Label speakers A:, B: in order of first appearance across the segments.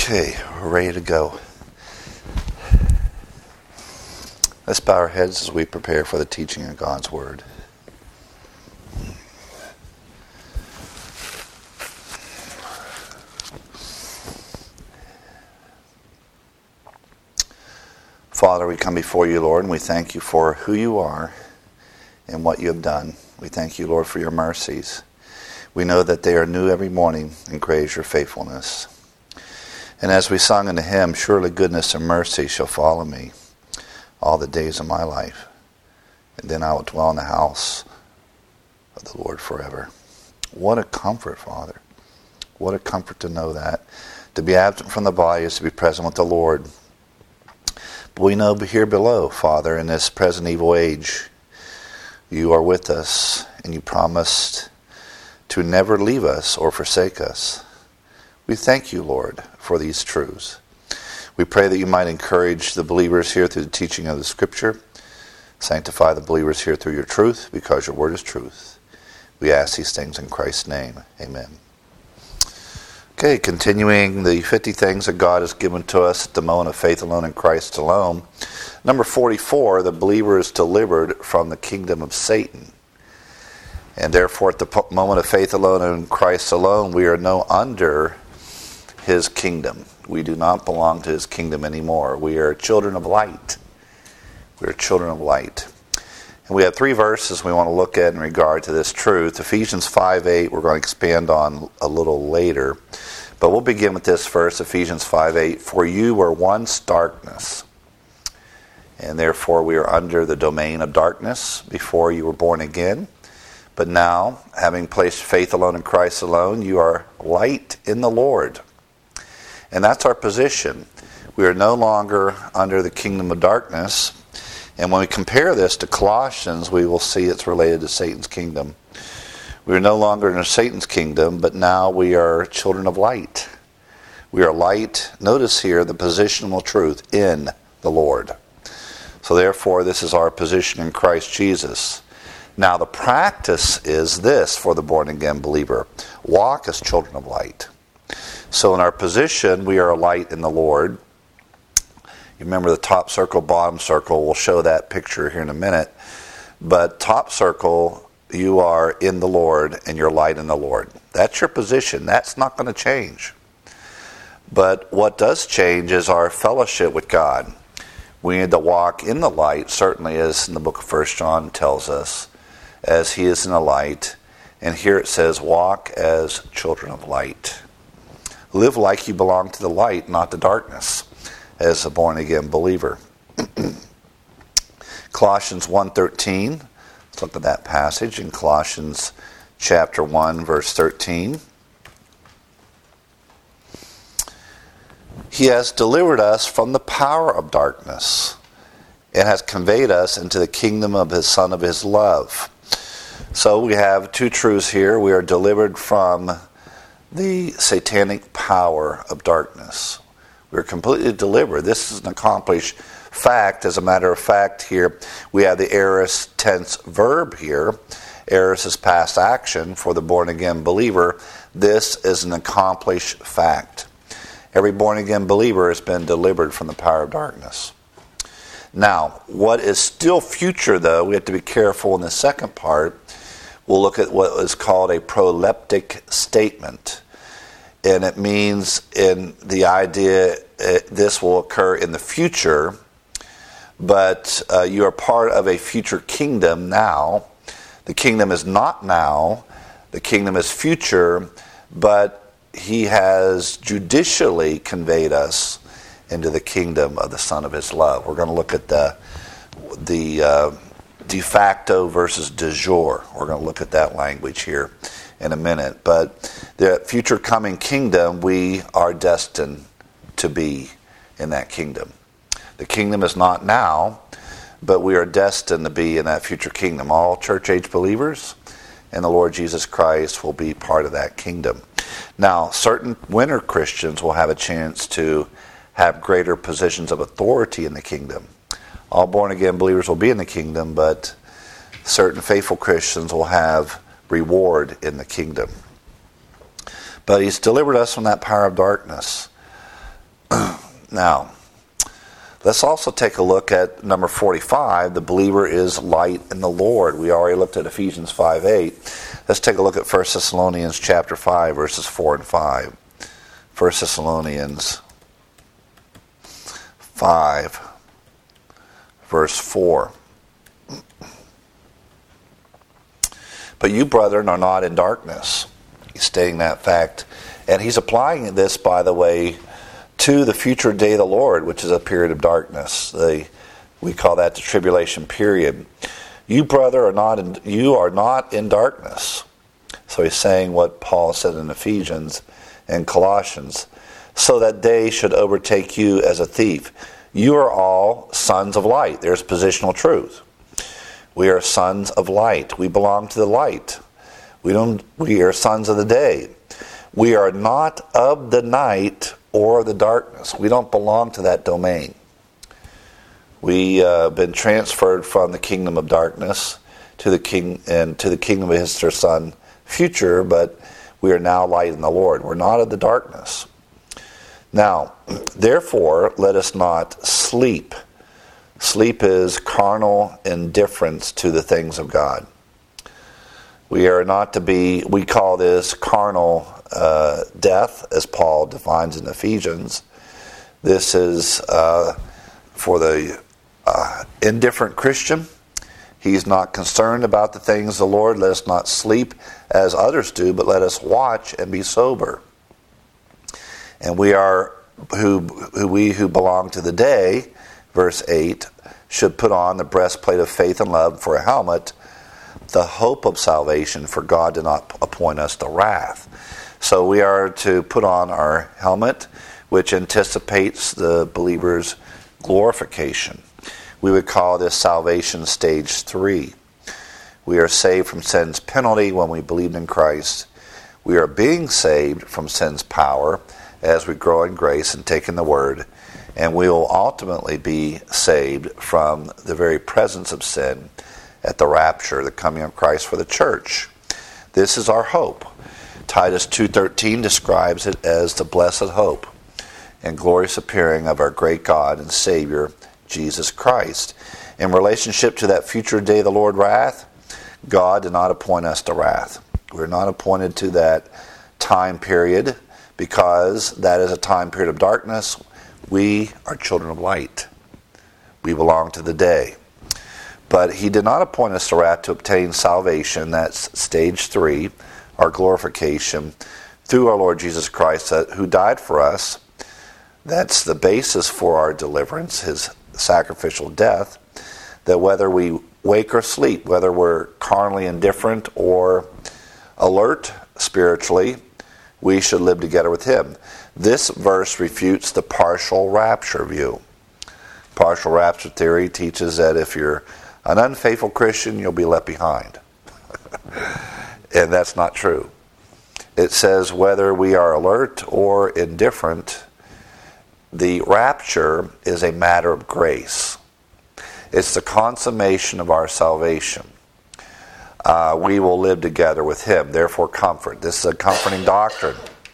A: Okay, we're ready to go. Let's bow our heads as we prepare for the teaching of God's Word. Father, we come before you, Lord, and we thank you for who you are and what you have done. We thank you, Lord, for your mercies. We know that they are new every morning, and great is your faithfulness. And as we sung in the hymn, surely goodness and mercy shall follow me all the days of my life. And then I will dwell in the house of the Lord forever. What a comfort, Father. What a comfort to know that. To be absent from the body is to be present with the Lord. But we know here below, Father, in this present evil age, you are with us, and you promised to never leave us or forsake us. We thank you, Lord, for these truths. We pray that you might encourage the believers here through the teaching of the Scripture. Sanctify the believers here through your truth, because your word is truth. We ask these things in Christ's name. Amen. Okay, continuing the 50 things that God has given to us at the moment of faith alone in Christ alone. Number 44, the believer is delivered from the kingdom of Satan. And therefore, at the moment of faith alone in Christ alone, we are no under his kingdom. We do not belong to his kingdom anymore. We are children of light. We are children of light. And we have three verses we want to look at in regard to this truth. Ephesians 5:8 we're going to expand on a little later. But we'll begin with this verse, Ephesians 5:8. For you were once darkness, and therefore we are under the domain of darkness before you were born again. But now, having placed faith alone in Christ alone, you are light in the Lord. And that's our position. We are no longer under the kingdom of darkness. And when we compare this to Colossians, we will see it's related to Satan's kingdom. We are no longer in Satan's kingdom, but now we are children of light. We are light, notice here the positional truth, in the Lord. So therefore, this is our position in Christ Jesus. Now the practice is this for the born-again believer. Walk as children of light. So in our position, we are a light in the Lord. You remember the top circle, bottom circle. We'll show that picture here in a minute. But top circle, you are in the Lord and you're light in the Lord. That's your position. That's not going to change. But what does change is our fellowship with God. We need to walk in the light, certainly as in the book of 1 John tells us, as he is in the light. And here it says, walk as children of light. Live like you belong to the light, not the darkness, as a born-again believer. Colossians 1:13. Let's look at that passage in Colossians chapter 1, verse 13. He has delivered us from the power of darkness and has conveyed us into the kingdom of his Son of his love. So we have two truths here. We are delivered from the satanic power of darkness. We're completely delivered. This is an accomplished fact. As a matter of fact, here we have the aorist tense verb here. Aorist is past action for the born-again believer. This is an accomplished fact. Every born-again believer has been delivered from the power of darkness. Now, what is still future, though, we have to be careful in the second part. We'll look at what is called a proleptic statement. And it means in the idea this will occur in the future, but you are part of a future kingdom now. The kingdom is not now. The kingdom is future, but he has judicially conveyed us into the kingdom of the Son of his love. We're going to look at the de facto versus de jure. We're going to look at that language here in a minute. But the future coming kingdom, we are destined to be in that kingdom. The kingdom is not now, but we are destined to be in that future kingdom. All church-age believers and the Lord Jesus Christ will be part of that kingdom. Now, certain winter Christians will have a chance to have greater positions of authority in the kingdom. All born-again believers will be in the kingdom, but certain faithful Christians will have reward in the kingdom. But he's delivered us from that power of darkness. Now, let's also take a look at number 45. The believer is light in the Lord. We already looked at Ephesians 5:8. Let's take a look at 1 Thessalonians chapter 5, verses 4 and 5. 1 Thessalonians 5, verse 4. But you, brethren, are not in darkness. He's stating that fact. And he's applying this, by the way, to the future day of the Lord, which is a period of darkness. We call that the tribulation period. You, brother, you are not in darkness. So he's saying what Paul said in Ephesians and Colossians. So that day should overtake you as a thief. You are all sons of light. There's positional truth. We are sons of light. We belong to the light. We are sons of the day. We are not of the night or the darkness. We don't belong to that domain. We have been transferred from the kingdom of darkness to the kingdom of his dear Son, future, but we are now light in the Lord. We're not of the darkness. Now, therefore, let us not sleep. Sleep is carnal indifference to the things of God. We are not to be, we call this carnal death, as Paul defines in Ephesians. This is for the indifferent Christian. He's not concerned about the things of the Lord. Let us not sleep as others do, but let us watch and be sober. And we are who belong to the day, verse 8, should put on the breastplate of faith and love for a helmet, the hope of salvation, for God did not appoint us to wrath. So we are to put on our helmet, which anticipates the believer's glorification. We would call this salvation stage 3. We are saved from sin's penalty when we believe in Christ. We are being saved from sin's power as we grow in grace and take in the Word. And we will ultimately be saved from the very presence of sin at the rapture, the coming of Christ for the church. This is our hope. Titus 2:13 describes it as the blessed hope and glorious appearing of our great God and Savior, Jesus Christ. In relationship to that future day of the Lord wrath, God did not appoint us to wrath. We're not appointed to that time period because that is a time period of darkness. We are children of light. We belong to the day. But he did not appoint us to wrath to obtain salvation. That's stage 3, our glorification, through our Lord Jesus Christ, who died for us. That's the basis for our deliverance, his sacrificial death, that whether we wake or sleep, whether we're carnally indifferent or alert spiritually, we should live together with him. This verse refutes the partial rapture view. Partial rapture theory teaches that if you're an unfaithful Christian, you'll be left behind. And that's not true. It says whether we are alert or indifferent, the rapture is a matter of grace. It's the consummation of our salvation. We will live together with him. Therefore, comfort. This is a comforting doctrine.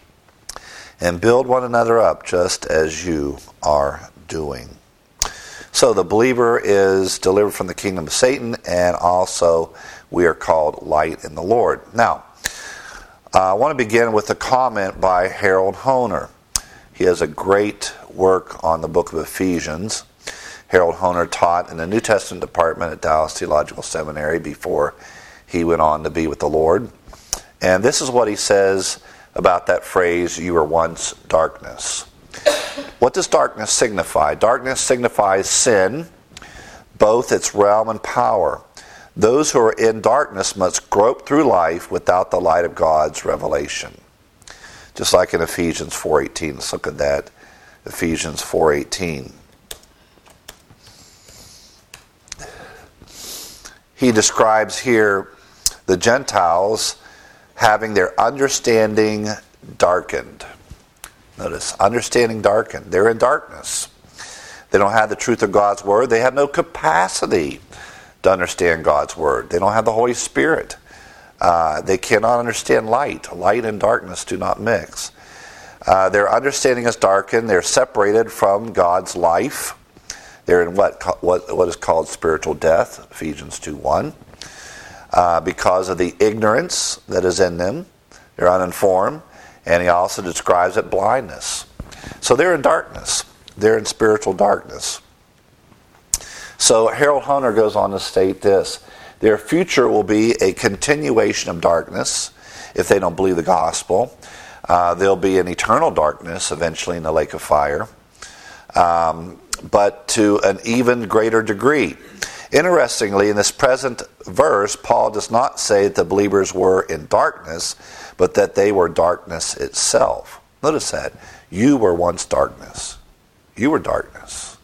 A: And build one another up just as you are doing. So the believer is delivered from the kingdom of Satan, and also we are called light in the Lord. Now, I want to begin with a comment by Harold Hoehner. He has a great work on the book of Ephesians. Harold Hoehner taught in the New Testament department at Dallas Theological Seminary before he went on to be with the Lord. And this is what he says about that phrase, you were once darkness. What does darkness signify? Darkness signifies sin, both its realm and power. Those who are in darkness must grope through life without the light of God's revelation. Just like in Ephesians 4:18. Let's look at that. Ephesians 4:18. He describes here the Gentiles having their understanding darkened. Notice, understanding darkened. They're in darkness. They don't have the truth of God's Word. They have no capacity to understand God's Word. They don't have the Holy Spirit. They cannot understand light. Light and darkness do not mix. Their understanding is darkened. They're separated from God's life. They're in what is called spiritual death, Ephesians 2:1. Because of the ignorance that is in them. They're uninformed. And he also describes it blindness. So they're in darkness. They're in spiritual darkness. So Harold Hunter goes on to state this. Their future will be a continuation of darkness if they don't believe the gospel. They'll be in eternal darkness eventually in the lake of fire, but to an even greater degree. Interestingly, in this present verse, Paul does not say that the believers were in darkness, but that they were darkness itself. Notice that. You were once darkness. You were darkness.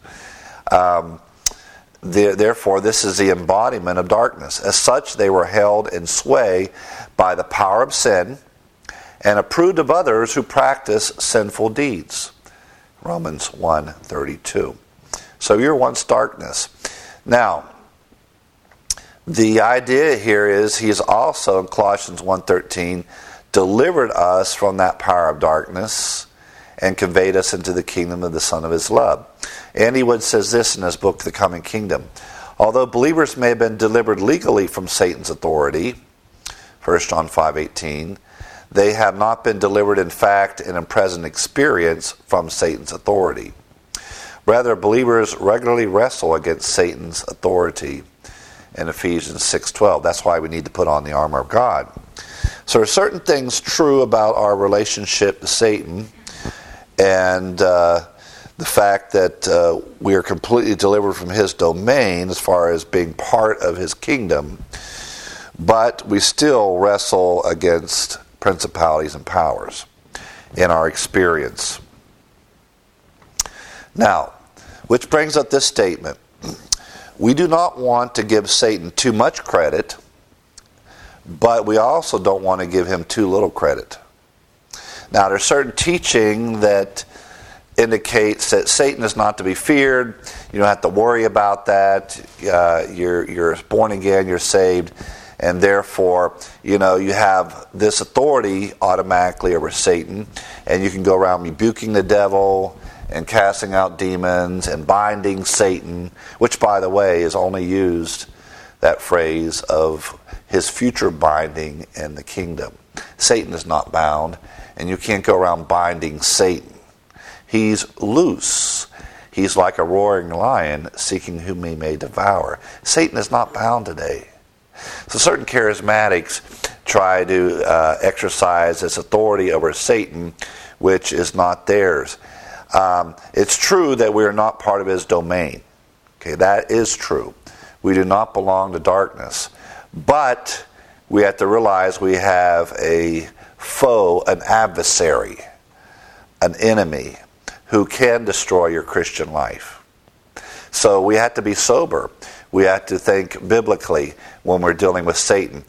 A: Therefore, this is the embodiment of darkness. As such, they were held in sway by the power of sin and approved of others who practice sinful deeds. Romans 1:32. So you're once darkness. Now, the idea here is he's also, in Colossians 1:13, delivered us from that power of darkness and conveyed us into the kingdom of the Son of his love. Andy Wood says this in his book, The Coming Kingdom. Although believers may have been delivered legally from Satan's authority, 1 John 5:18, they have not been delivered in fact and in present experience from Satan's authority. Rather, believers regularly wrestle against Satan's authority in Ephesians 6:12. That's why we need to put on the armor of God. So there are certain things true about our relationship to Satan, and the fact that we are completely delivered from his domain as far as being part of his kingdom, but we still wrestle against principalities and powers in our experience. Now, which brings up this statement. We do not want to give Satan too much credit, but we also don't want to give him too little credit. Now, there's certain teaching that indicates that Satan is not to be feared. You don't have to worry about that. You're born again, you're saved, and therefore, you have this authority automatically over Satan, and you can go around rebuking the devil and casting out demons and binding Satan, which, by the way, is only used, that phrase, of his future binding in the kingdom. Satan is not bound, and you can't go around binding Satan. He's loose. He's like a roaring lion seeking whom he may devour. Satan is not bound today. So certain charismatics try to exercise this authority over Satan, which is not theirs. It's true that we are not part of his domain. Okay, that is true. We do not belong to darkness. But we have to realize we have a foe, an adversary, an enemy who can destroy your Christian life. So we have to be sober. We have to think biblically when we're dealing with Satan.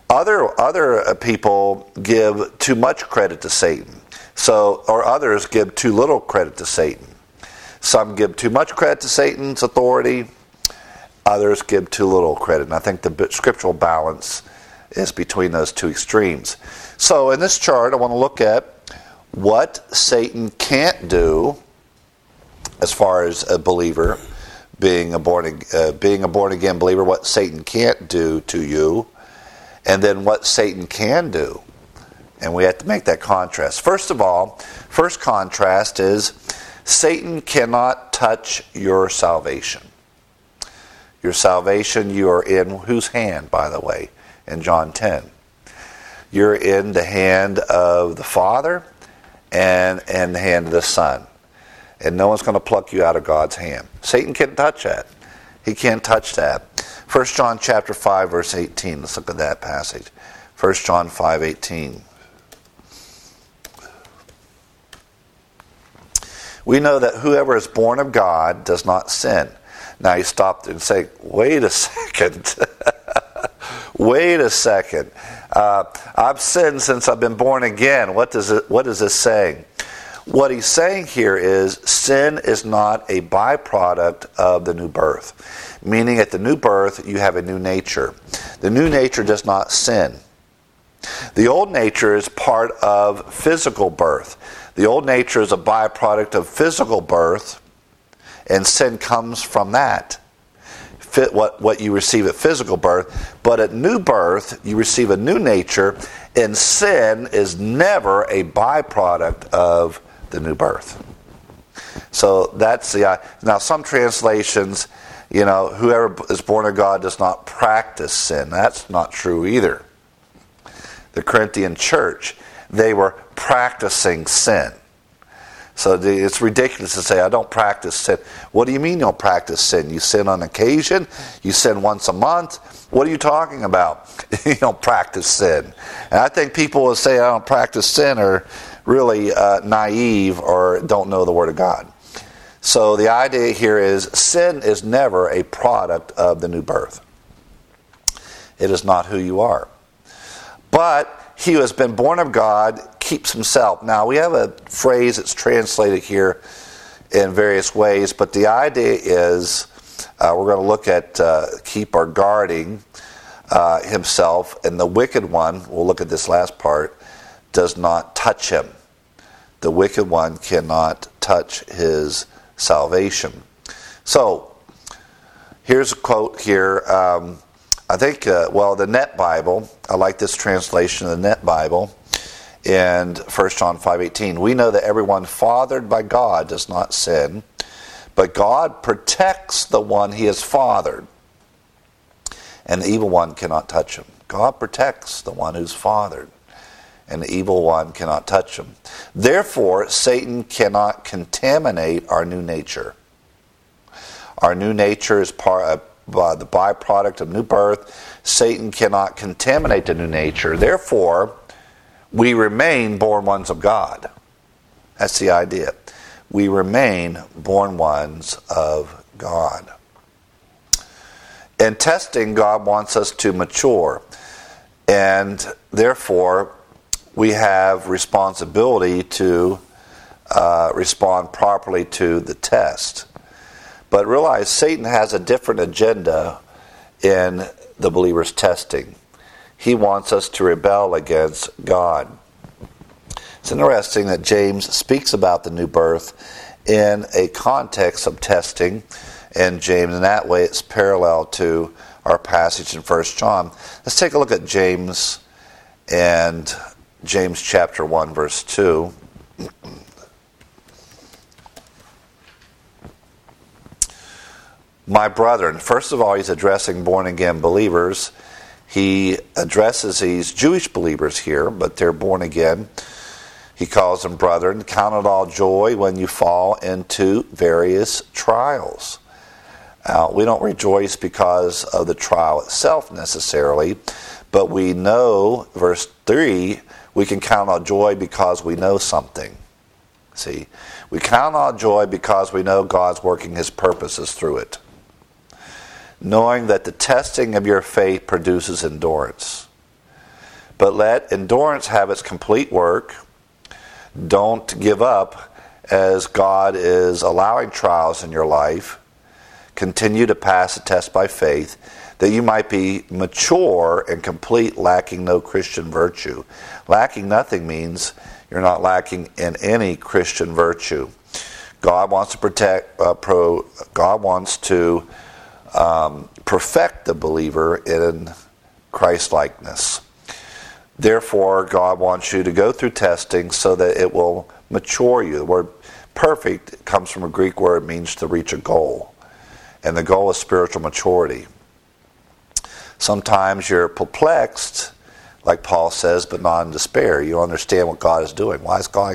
A: Other people give too much credit to Satan. Or others give too little credit to Satan. Some give too much credit to Satan's authority. Others give too little credit. And I think the scriptural balance is between those two extremes. So in this chart, I want to look at what Satan can't do as far as a believer, being a born again believer, what Satan can't do to you, and then what Satan can do. And we have to make that contrast. First of all, first contrast is Satan cannot touch your salvation. Your salvation, you are in whose hand, by the way, in John 10. You're in the hand of the Father and in the hand of the Son. And no one's going to pluck you out of God's hand. Satan can't touch that. He can't touch that. 1 John chapter 5, verse 18. Let's look at that passage. 1 John 5:18. We know that whoever is born of God does not sin. Now you stop and say, wait a second. Wait a second. I've sinned since I've been born again. What is this saying? What he's saying here is sin is not a byproduct of the new birth. Meaning at the new birth, you have a new nature. The new nature does not sin. The old nature is part of physical birth. The old nature is a byproduct of physical birth, and sin comes from that. What you receive at physical birth. But at new birth, you receive a new nature, and sin is never a byproduct of the new birth. So that's the... Now, some translations, whoever is born of God does not practice sin. That's not true either. The Corinthian church, they were practicing sin. So it's ridiculous to say, I don't practice sin. What do you mean you don't practice sin? You sin on occasion? You sin once a month? What are you talking about? You don't practice sin. And I think people who say I don't practice sin are really naive or don't know the Word of God. So the idea here is sin is never a product of the new birth. It is not who you are. But he who has been born of God keeps himself. Now, we have a phrase that's translated here in various ways, but the idea is we're going to look at keep or guarding himself, and the wicked one, we'll look at this last part, does not touch him. The wicked one cannot touch his salvation. So, here's a quote here. I think, the Net Bible, I like this translation of the Net Bible, in 1 John 5:18. We know that everyone fathered by God does not sin, but God protects the one he has fathered, and the evil one cannot touch him. God protects the one who's fathered, and the evil one cannot touch him. Therefore, Satan cannot contaminate our new nature. Our new nature is the byproduct of new birth. Satan cannot contaminate the new nature. Therefore, we remain born ones of God. That's the idea. We remain born ones of God. In testing, God wants us to mature. And therefore, we have responsibility to respond properly to the test. But realize Satan has a different agenda in the believer's testing. He wants us to rebel against God. It's interesting that James speaks about the new birth in a context of testing, and James, in that way, it's parallel to our passage in 1 John. Let's take a look at James and James chapter 1, verse 2. My brethren, first of all, he's addressing born-again believers. He addresses these Jewish believers here, but they're born again. He calls them brethren. Count it all joy when you fall into various trials. We don't rejoice because of the trial itself necessarily, but we know, verse 3, we can count on joy because we know something. See, we count on joy because we know God's working his purposes through it. Knowing that the testing of your faith produces endurance. But let endurance have its complete work. Don't give up as God is allowing trials in your life. Continue to pass the test by faith, that you might be mature and complete, lacking no Christian virtue. Lacking nothing means you're not lacking in any Christian virtue. God wants to God wants to perfect the believer in Christ-likeness. Therefore, God wants you to go through testing so that it will mature you. The word perfect comes from a Greek word, it means to reach a goal. And the goal is spiritual maturity. Sometimes you're perplexed, like Paul says, but not in despair. You don't understand what God is doing. Why is God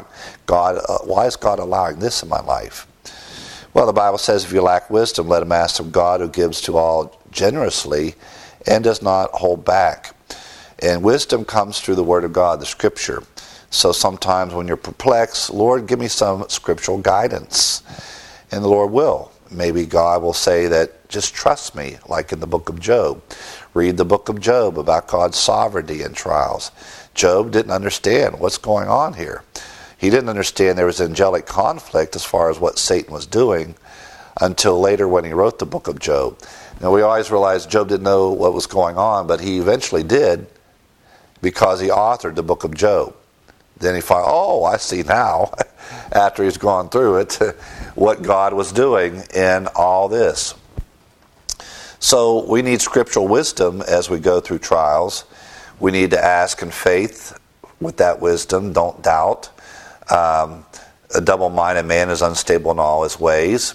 A: allowing this in my life? Well, the Bible says, if you lack wisdom, let him ask of God, who gives to all generously and does not hold back. And wisdom comes through the Word of God, the Scripture. So sometimes when you're perplexed, Lord, give me some scriptural guidance. And the Lord will. Maybe God will say that, just trust me, like in the book of Job. Read the book of Job about God's sovereignty in trials. Job didn't understand what's going on here. He didn't understand there was angelic conflict as far as what Satan was doing until later when he wrote the book of Job. Now, we always realize Job didn't know what was going on, but he eventually did because he authored the book of Job. Then he finds, oh, I see now, after he's gone through it, what God was doing in all this. So we need scriptural wisdom as we go through trials. We need to ask in faith with that wisdom. Don't doubt. A double-minded man is unstable in all his ways.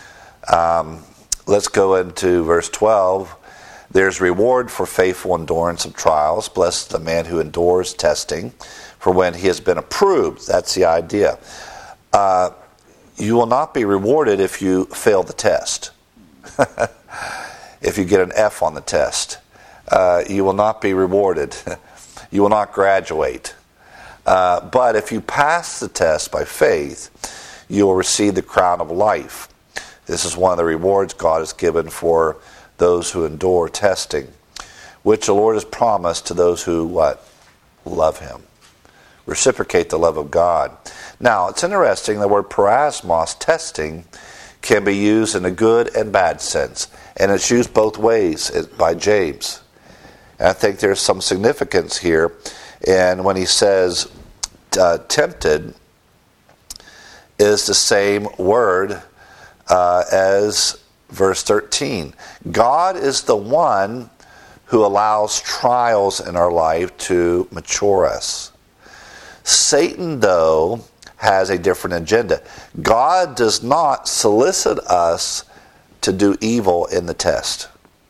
A: Let's go into verse 12. There's reward for faithful endurance of trials. Blessed the man who endures testing, for when he has been approved. That's the idea. You will not be rewarded if you fail the test. If you get an F on the test, you will not be rewarded. You will not graduate. But if you pass the test by faith, you will receive the crown of life. This is one of the rewards God has given for those who endure testing, which the Lord has promised to those who, what? Love Him. Reciprocate the love of God. Now, it's interesting, the word parasmos, testing, can be used in a good and bad sense. And it's used both ways by James. And I think there's some significance here. And when he says tempted, is the same word as verse 13. God is the one who allows trials in our life to mature us. Satan, though, has a different agenda. God does not solicit us to do evil in the test.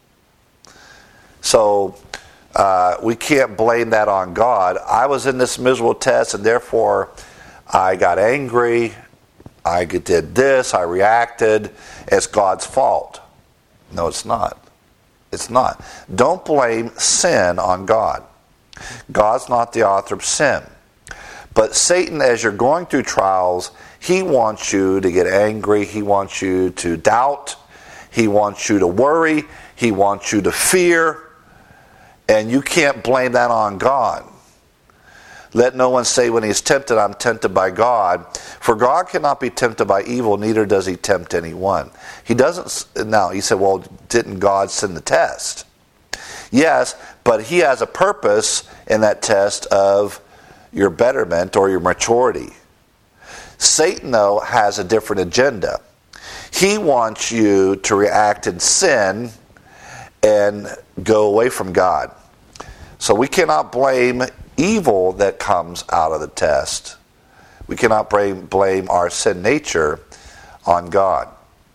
A: So we can't blame that on God. I was in this miserable test and therefore I got angry, I did this, I reacted. It's God's fault. No, it's not. It's not. Don't blame sin on God. God's not the author of sin. But Satan, as you're going through trials, he wants you to get angry. He wants you to doubt. He wants you to worry. He wants you to fear. And you can't blame that on God. Let no one say when he's tempted, I'm tempted by God. For God cannot be tempted by evil, neither does he tempt anyone. He doesn't. Now, he said, well, didn't God send the test? Yes, but he has a purpose in that test of your betterment or your maturity. Satan, though, has a different agenda. He wants you to react in sin and go away from God. So we cannot blame evil that comes out of the test. We cannot blame our sin nature on God.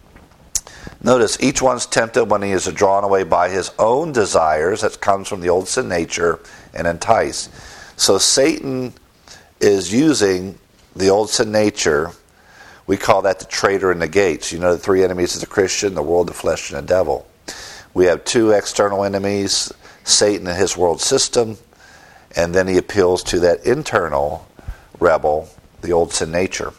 A: Notice, each one's tempted when he is drawn away by his own desires. That comes from the old sin nature and enticed. So Satan is using the old sin nature. We call that the traitor in the gates. You know the three enemies of the Christian, the world, the flesh, and the devil. We have two external enemies, Satan and his world system, and then he appeals to that internal rebel, the old sin nature.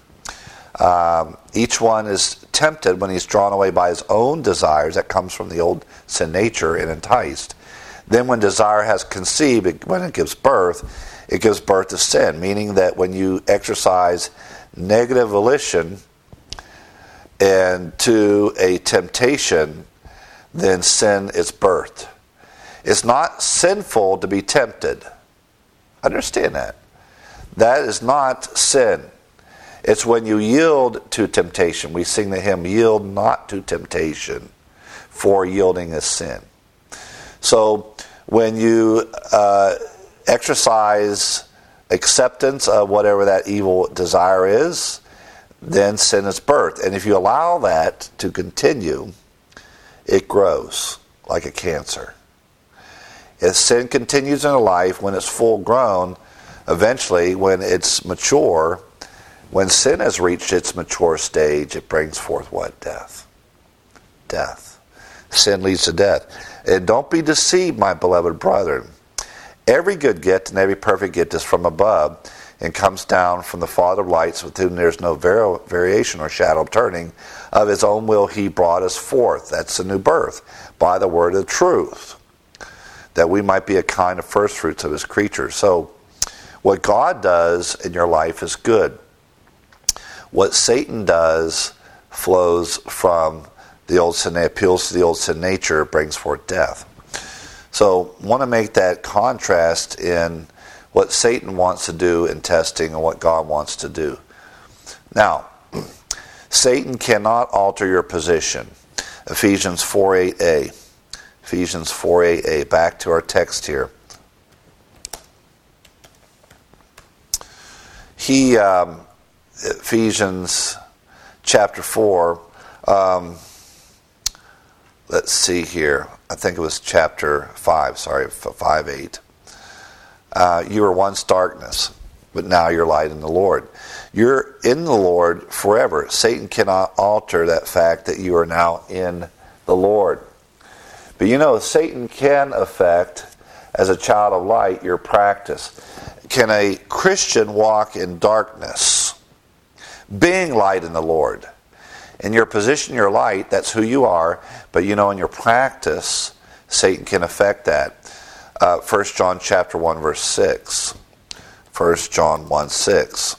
A: Each one is tempted when he's drawn away by his own desires. That comes from the old sin nature and enticed. Then when desire has conceived, when it gives birth to sin, meaning that when you exercise negative volition and to a temptation, then sin is birthed. It's not sinful to be tempted. Understand that. That is not sin. It's when you yield to temptation. We sing the hymn, yield not to temptation, for yielding is sin. So when you exercise acceptance of whatever that evil desire is, then sin is birthed. And if you allow that to continue, it grows like a cancer. If sin continues in a life, when it's full grown, eventually when it's mature, when sin has reached its mature stage, it brings forth what? Death. Death. Sin leads to death. And don't be deceived, my beloved brethren. Every good gift and every perfect gift is from above and comes down from the Father of lights, with whom there is no variation or shadow of turning. Of his own will he brought us forth. That's the new birth. By the word of truth, that we might be a kind of first fruits of his creatures. So what God does in your life is good. What Satan does flows from the old sin, appeals to the old sin nature, brings forth death. So want to make that contrast in what Satan wants to do in testing and what God wants to do. Now, Satan cannot alter your position. Ephesians 4:8a. Ephesians 4:8a. Back to our text here. Ephesians chapter 4, let's see here. I think it was chapter 5, 5:8. You were once darkness, but now you're light in the Lord. You're in the Lord forever. Satan cannot alter that fact that you are now in the Lord. But you know, Satan can affect, as a child of light, your practice. Can a Christian walk in darkness, being light in the Lord? In your position, you're light, that's who you are, but you know, in your practice, Satan can affect that. 1 John chapter 1, verse 6. 1 John 1:6.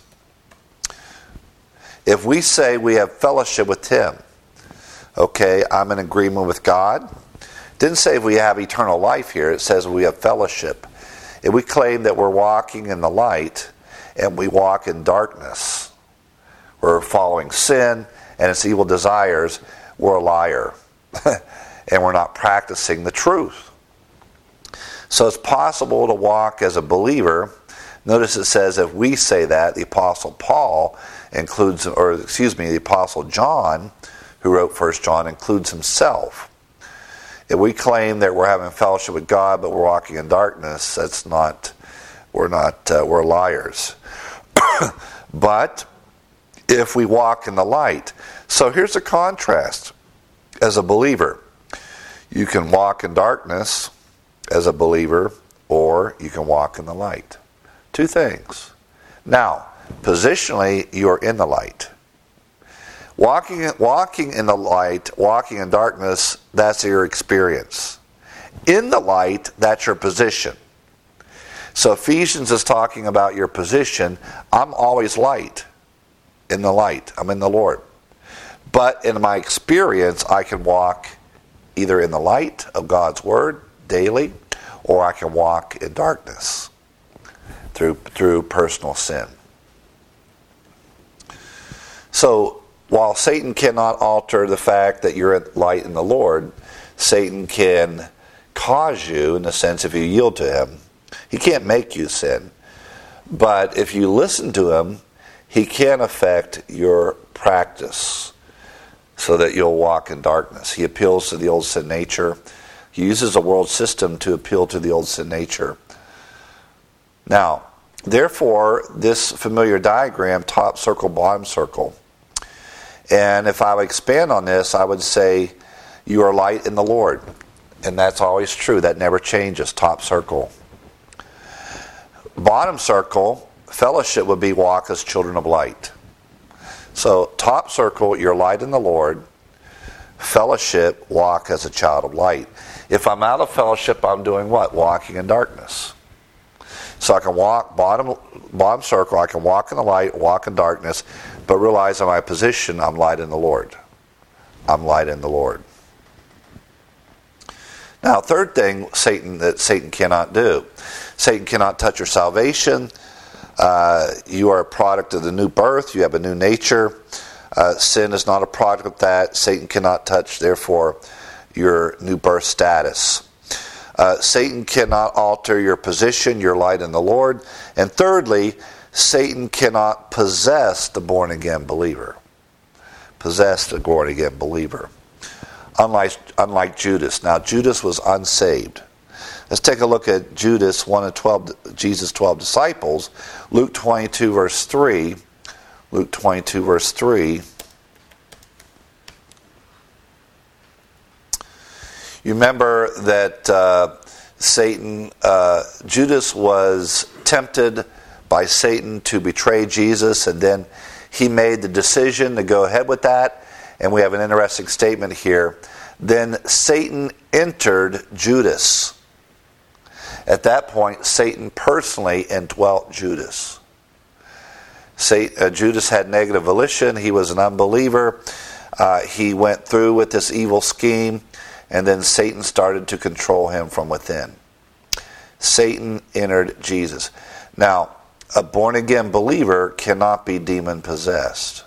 A: If we say we have fellowship with him, okay, I'm in agreement with God. It didn't say if we have eternal life here, it says we have fellowship. If we claim that we're walking in the light and we walk in darkness, we're following sin and its evil desires, we're a liar. And we're not practicing the truth. So it's possible to walk as a believer. Notice it says if we say that, the Apostle Paul includes, the Apostle John, who wrote 1 John, includes himself. If we claim that we're having fellowship with God, but we're walking in darkness, we're liars. But if we walk in the light, so here's the contrast. As a believer, you can walk in darkness as a believer, or you can walk in the light. Two things. Now, positionally, you're in the light. Walking in the light, walking in darkness, that's your experience. In the light, that's your position. So Ephesians is talking about your position. I'm always light. In the light. I'm in the Lord. But in my experience, I can walk either in the light of God's Word daily, or I can walk in darkness through personal sin. So, while Satan cannot alter the fact that you're at light in the Lord, Satan can cause you, in the sense if you yield to him. He can't make you sin. But if you listen to him, he can affect your practice so that you'll walk in darkness. He appeals to the old sin nature. He uses the world system to appeal to the old sin nature. Now, therefore, this familiar diagram, top circle, bottom circle. And if I would expand on this, I would say you are light in the Lord. And that's always true. That never changes, top circle. Bottom circle, fellowship would be walk as children of light. So top circle, you're light in the Lord. Fellowship, walk as a child of light. If I'm out of fellowship, I'm doing what? Walking in darkness. So I can walk, bottom circle, I can walk in the light, walk in darkness, but realize in my position, I'm light in the Lord. I'm light in the Lord. Now, third thing that Satan cannot do. Satan cannot touch your salvation. You are a product of the new birth. You have a new nature. Sin is not a product of that. Satan cannot touch, therefore, your new birth status. Satan cannot alter your position, your light in the Lord. And thirdly, Satan cannot possess the born-again believer. Possess the born-again believer. Unlike Judas. Now, Judas was unsaved. Let's take a look at Judas, one of Jesus' 12 disciples. Luke 22, verse 3. Luke 22, verse 3. You remember that Judas was tempted by Satan to betray Jesus, and then he made the decision to go ahead with that. And we have an interesting statement here. Then Satan entered Judas. At that point, Satan personally indwelt Judas. Judas had negative volition. He was an unbeliever. He went through with this evil scheme, and then Satan started to control him from within. Satan entered Jesus. Now, a born-again believer cannot be demon-possessed.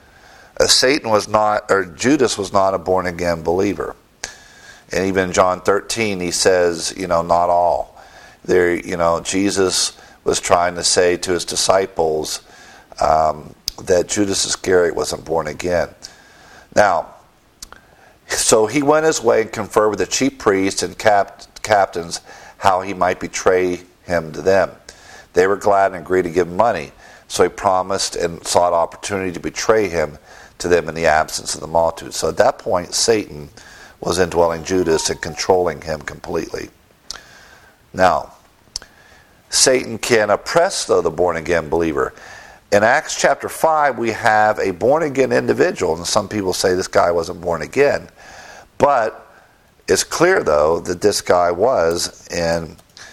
A: Judas was not a born-again believer. And even in John 13, he says, not all. Jesus was trying to say to his disciples that Judas Iscariot wasn't born again. Now, so he went his way and conferred with the chief priests and captains how he might betray him to them. They were glad and agreed to give him money. So he promised and sought opportunity to betray him to them in the absence of the multitude. So at that point, Satan was indwelling Judas and controlling him completely. Now, Satan can oppress, though, the born-again believer. In Acts chapter 5, we have a born-again individual, and some people say this guy wasn't born again. But it's clear, though, that this guy was, and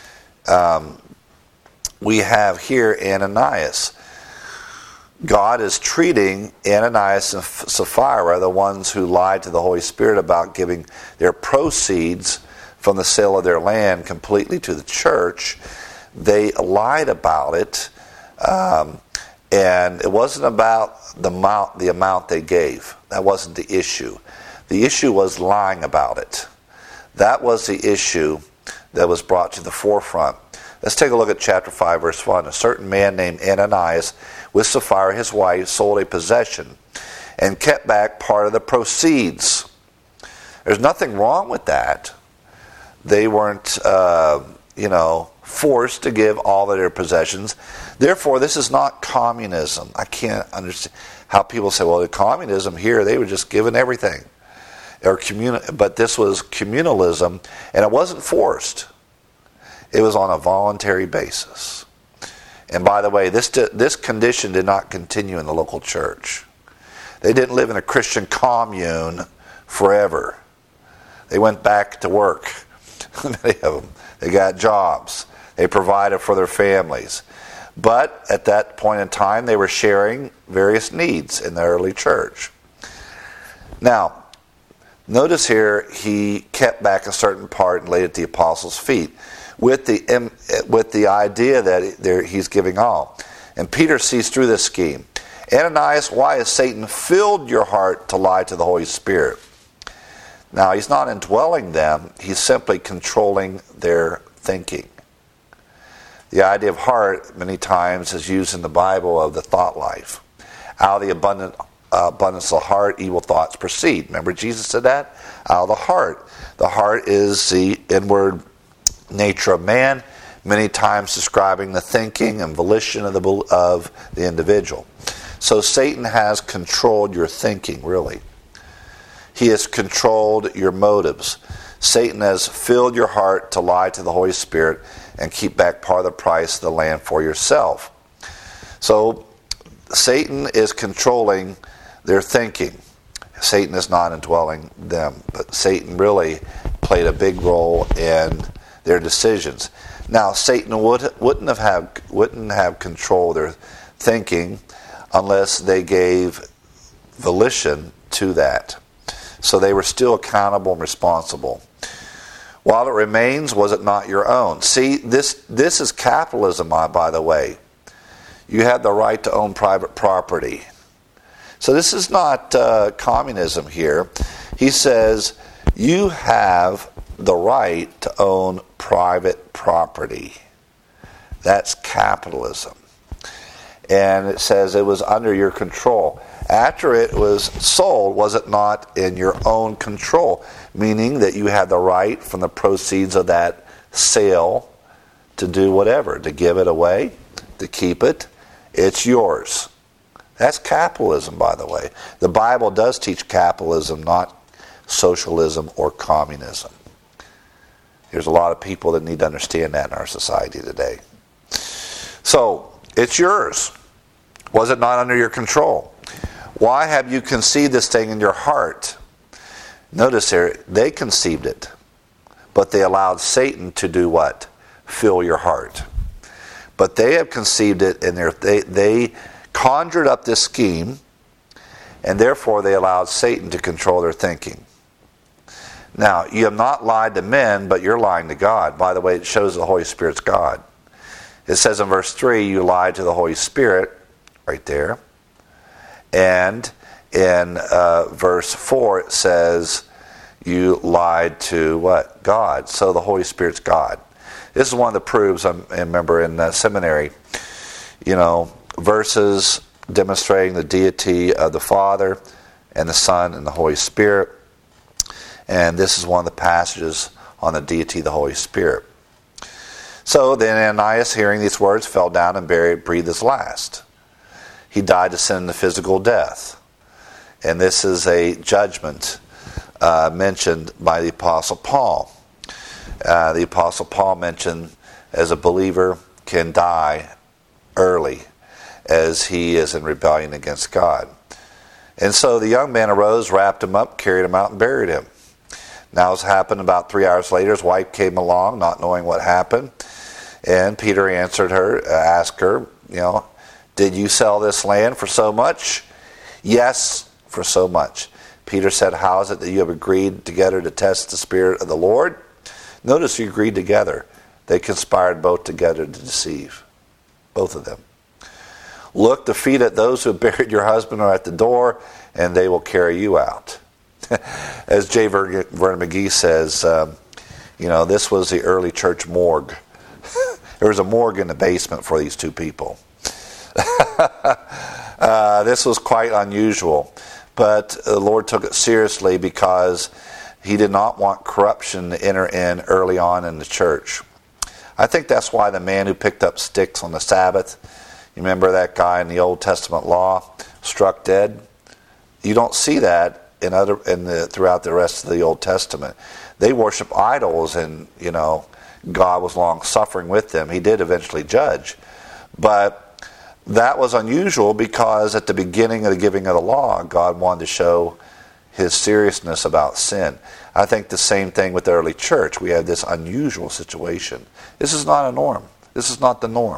A: we have here Ananias. God is treating Ananias and Sapphira, the ones who lied to the Holy Spirit about giving their proceeds from the sale of their land completely to the church. They lied about it, and it wasn't about the amount they gave. That wasn't the issue. The issue was lying about it. That was the issue that was brought to the forefront. Let's take a look at chapter 5, verse 1. A certain man named Ananias, with Sapphira his wife, sold a possession and kept back part of the proceeds. There's nothing wrong with that. They weren't, forced to give all of their possessions. Therefore, this is not communism. I can't understand how people say, well, the communism here, they were just given everything. But this was communalism, and it wasn't forced. It was on a voluntary basis. And by the way, this condition did not continue in the local church. They didn't live in a Christian commune forever. They went back to work. Many of them. They got jobs. They provided for their families. But at that point in time, they were sharing various needs in the early church. Now, notice here, he kept back a certain part and laid it at the apostles' feet, with the idea that he's giving all. And Peter sees through this scheme. Ananias, why has Satan filled your heart to lie to the Holy Spirit? Now, he's not indwelling them. He's simply controlling their thinking. The idea of heart, many times, is used in the Bible of the thought life. Out of the abundance of the heart, evil thoughts proceed. Remember Jesus said that? Out of the heart. The heart is the inward nature of man, many times describing the thinking and volition of the individual. So Satan has controlled your thinking, really. He has controlled your motives. Satan has filled your heart to lie to the Holy Spirit and keep back part of the price of the land for yourself. So Satan is controlling their thinking. Satan is not indwelling them, but Satan really played a big role in their decisions. Now, Satan wouldn't have control of their thinking unless they gave volition to that. So they were still accountable and responsible. While it remains, was it not your own? See, this is capitalism, by the way. You have the right to own private property. So this is not communism here. He says, you have the right to own private property. That's capitalism. And it says it was under your control. After it was sold, was it not in your own control? Meaning that you had the right from the proceeds of that sale to do whatever, to give it away, to keep it. It's yours. That's capitalism, by the way. The Bible does teach capitalism, not socialism or communism. There's a lot of people that need to understand that in our society today. So, it's yours. Was it not under your control? Why have you conceived this thing in your heart? Notice here, they conceived it, but they allowed Satan to do what? Fill your heart. But they have conceived it, and they conjured up this scheme, and therefore they allowed Satan to control their thinking. Now, you have not lied to men, but you're lying to God. By the way, it shows the Holy Spirit's God. It says in verse 3, you lied to the Holy Spirit, right there. And in verse 4, it says you lied to what? God. So the Holy Spirit's God. This is one of the proofs, I remember in seminary, verses demonstrating the deity of the Father and the Son and the Holy Spirit. And this is one of the passages on the deity of the Holy Spirit. So then Ananias, hearing these words, fell down and breathed his last. He died to sin and physical death. And this is a judgment mentioned by the Apostle Paul. The Apostle Paul mentioned as a believer can die early as he is in rebellion against God. And so the young man arose, wrapped him up, carried him out, and buried him. Now as happened about 3 hours later, his wife came along, not knowing what happened. And Peter answered her, asked her, did you sell this land for so much? Yes, for so much. Peter said, how is it that you have agreed together to test the Spirit of the Lord? Notice you agreed together. They conspired both together to deceive. Both of them. Look, the feet of those who have buried your husband are at the door, and they will carry you out. As J. Vernon McGee says, this was the early church morgue. There was a morgue in the basement for these two people. This was quite unusual, but the Lord took it seriously because he did not want corruption to enter in early on in the church. I think that's why the man who picked up sticks on the Sabbath, you remember that guy in the Old Testament law, struck dead? You don't see that throughout the rest of the Old Testament. They worship idols, and God was long suffering with them. He did eventually judge, but that was unusual because at the beginning of the giving of the law, God wanted to show his seriousness about sin. I think the same thing with the early church. We have this unusual situation. This is not a norm. This is not the norm.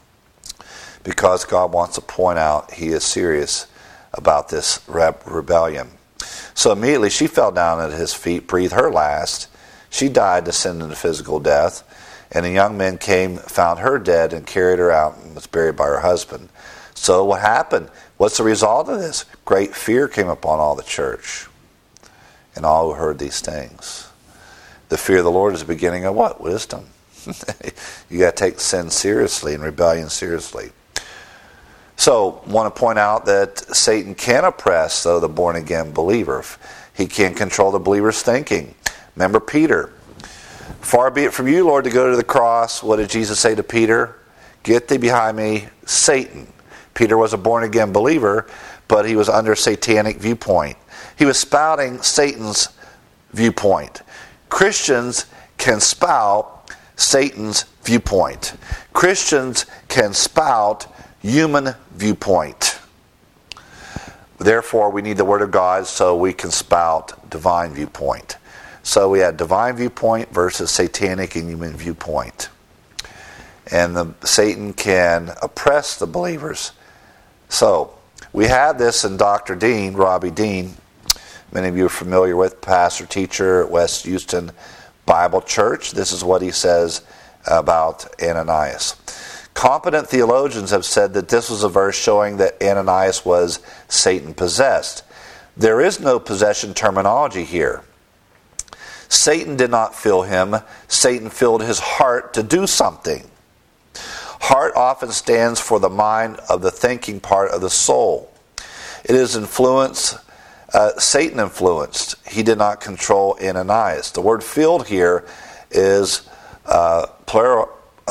A: Because God wants to point out he is serious about this rebellion. So immediately she fell down at his feet, breathed her last. She died to sin and physical death. And the young men came, found her dead, and carried her out and was buried by her husband. So what happened? What's the result of this? Great fear came upon all the church and all who heard these things. The fear of the Lord is the beginning of what? Wisdom. You got to take sin seriously and rebellion seriously. So, want to point out that Satan can oppress, the born-again believer. He can control the believer's thinking. Remember Peter. Far be it from you, Lord, to go to the cross. What did Jesus say to Peter? Get thee behind me, Satan. Peter was a born-again believer, but he was under satanic viewpoint. He was spouting Satan's viewpoint. Christians can spout Satan's viewpoint. Christians can spout human viewpoint. Therefore, we need the Word of God so we can spout divine viewpoint. So we had divine viewpoint versus satanic and human viewpoint. And Satan can oppress the believers. So we have this in Dr. Dean, Robbie Dean. Many of you are familiar with, pastor, teacher at West Houston Bible Church. This is what he says about Ananias. Competent theologians have said that this was a verse showing that Ananias was Satan-possessed. There is no possession terminology here. Satan did not fill him. Satan filled his heart to do something. Heart often stands for the mind of the thinking part of the soul. It is Satan influenced. He did not control Ananias. The word filled here is plero.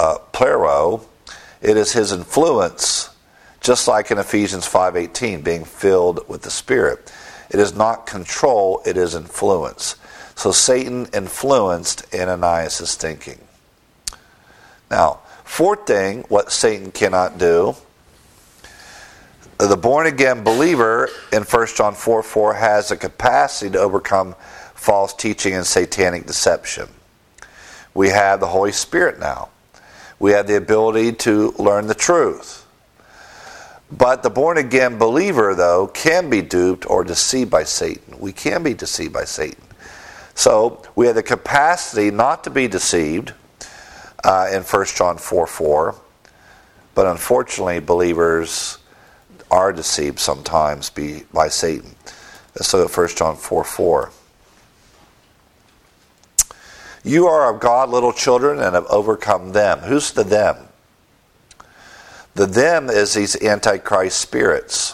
A: It is his influence, just like in Ephesians 5:18, being filled with the Spirit. It is not control, it is influence. So Satan influenced Ananias' thinking. Now, fourth thing, what Satan cannot do. The born-again believer in 1 John 4:4 has the capacity to overcome false teaching and satanic deception. We have the Holy Spirit now. We have the ability to learn the truth. But the born-again believer, though, can be duped or deceived by Satan. We can be deceived by Satan. So we have the capacity not to be deceived in 1 John 4:4, but unfortunately believers are deceived sometimes by Satan. Let's look at 1 John 4:4. You are of God, little children, and have overcome them. Who's the them? The them is these antichrist spirits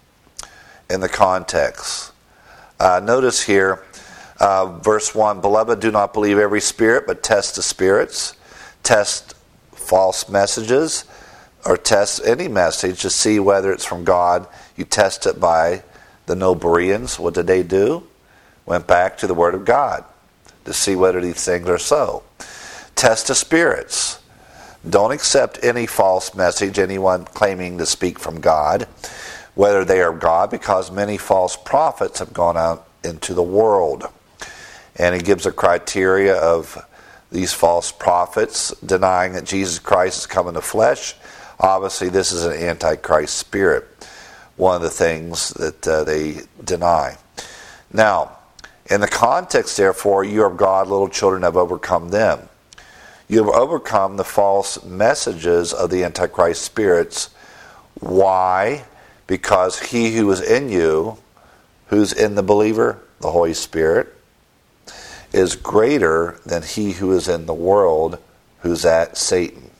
A: in the context. Notice here, verse 1, Beloved, do not believe every spirit, but test the spirits. Test false messages, or test any message to see whether it's from God. You test it by the Bereans. What did they do? Went back to the Word of God to see whether these things are so. Test the spirits. Don't accept any false message, anyone claiming to speak from God, whether they are God, because many false prophets have gone out into the world. And he gives a criteria of these false prophets denying that Jesus Christ has come in the flesh. Obviously, this is an antichrist spirit, one of the things that they deny. Now, in the context, therefore, you are of God, little children, have overcome them. You have overcome the false messages of the antichrist spirits. Why? Because he who is in you, who's in the believer, the Holy Spirit, is greater than he who is in the world, who's at Satan.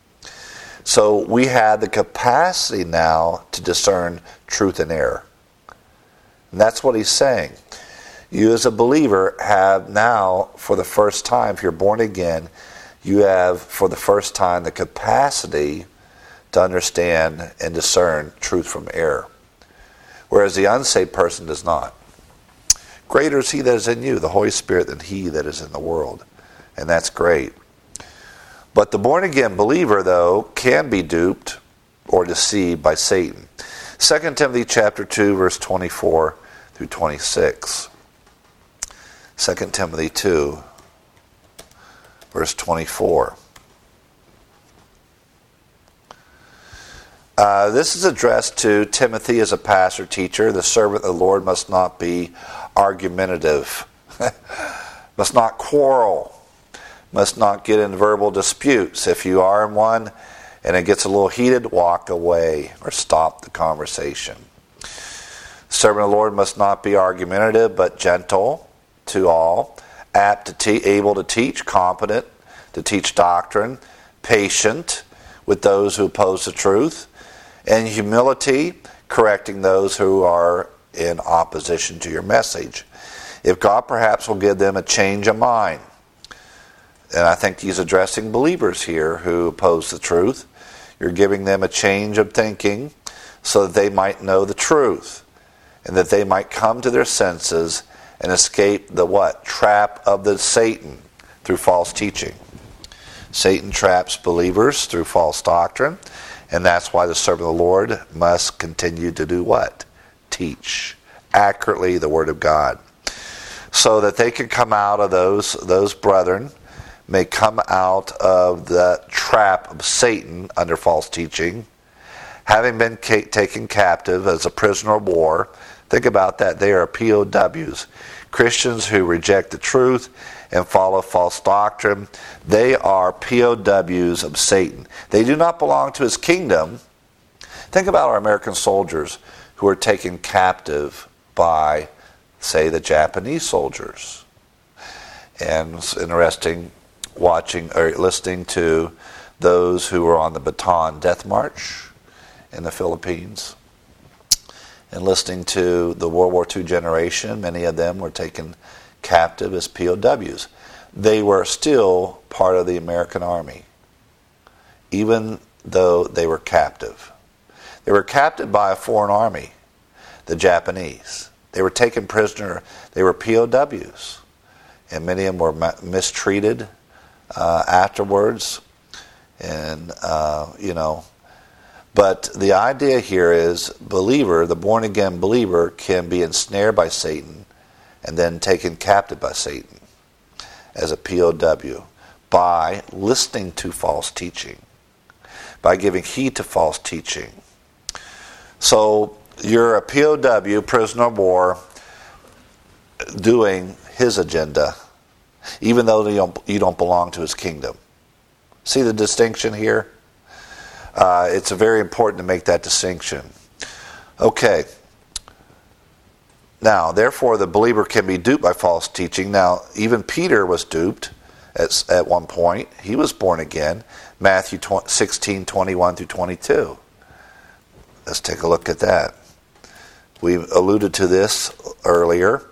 A: So we have the capacity now to discern truth and error. And that's what he's saying. You as a believer have now, for the first time, if you're born again, you have for the first time the capacity to understand and discern truth from error. Whereas the unsaved person does not. Greater is he that is in you, the Holy Spirit, than he that is in the world. And that's great. But the born-again believer, though, can be duped or deceived by Satan. 2 Timothy chapter 2, verse 24 through 26. 2 Timothy 2, verse 24. This is addressed to Timothy as a pastor teacher. The servant of the Lord must not be argumentative, must not quarrel, must not get in verbal disputes. If you are in one and it gets a little heated, walk away or stop the conversation. The servant of the Lord must not be argumentative, but gentle to all, apt to able to teach, competent to teach doctrine, patient with those who oppose the truth, and humility, correcting those who are in opposition to your message. If God perhaps will give them a change of mind. And I think he's addressing believers here who oppose the truth. You're giving them a change of thinking so that they might know the truth and that they might come to their senses and escape the what? Trap of the Satan through false teaching. Satan traps believers through false doctrine, and that's why the servant of the Lord must continue to do what? Teach accurately the Word of God, so that they can come out of those brethren may come out of the trap of Satan under false teaching, having been taken captive as a prisoner of war. Think about that. They are POWs. Christians who reject the truth and follow false doctrine, they are POWs of Satan. They do not belong to his kingdom. Think about our American soldiers who are taken captive by, say, the Japanese soldiers. And it's interesting watching or listening to those who were on the Bataan Death March in the Philippines, and listening to the World War II generation. Many of them were taken captive as POWs. They were still part of the American Army, even though they were captive. They were captive by a foreign army, the Japanese. They were taken prisoner. They were POWs. And many of them were mistreated afterwards. And, But the idea here is the born-again believer can be ensnared by Satan and then taken captive by Satan as a POW by listening to false teaching, by giving heed to false teaching. So you're a POW, prisoner of war, doing his agenda, even though you don't belong to his kingdom. See the distinction here? It's very important to make that distinction. Okay. Now, therefore, the believer can be duped by false teaching. Now, even Peter was duped at one point. He was born again. Matthew 16:21-22. Let's take a look at that. We alluded to this earlier.